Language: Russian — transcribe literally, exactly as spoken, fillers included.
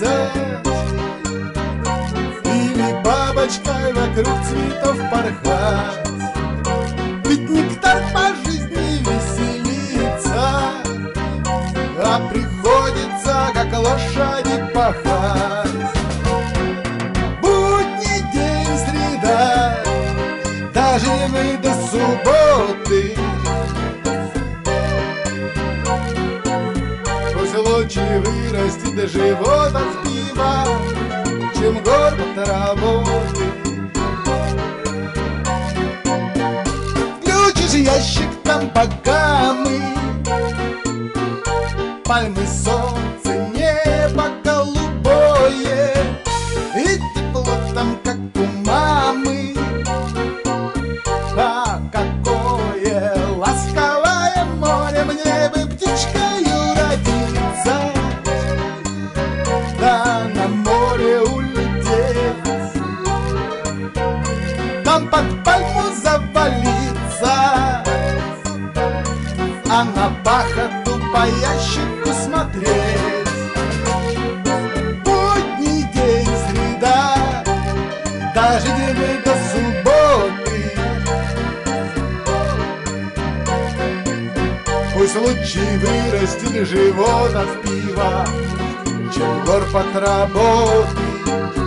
летать, или бабочкой вокруг цветов порхать. Ведь нектар по жизни веселиться, а приходится, как лошади, пахать. Будний день, среда, дождевый до субботы. Пусть лучше вырастет до живота в пиво, чем горб от работы. Включишь ящик там, пока мы, пальмы, солнце, небо голубое, и тепло там, как у мамы. А какое ласковое море, мне бы птичкою родиться, да на море улететь, там под пальму завалиться, а на пахоту по ящику смотреть. Будний день, среда, дождевый до субботы. Пусть лучше вырастет живот от пива, чем горб от работы.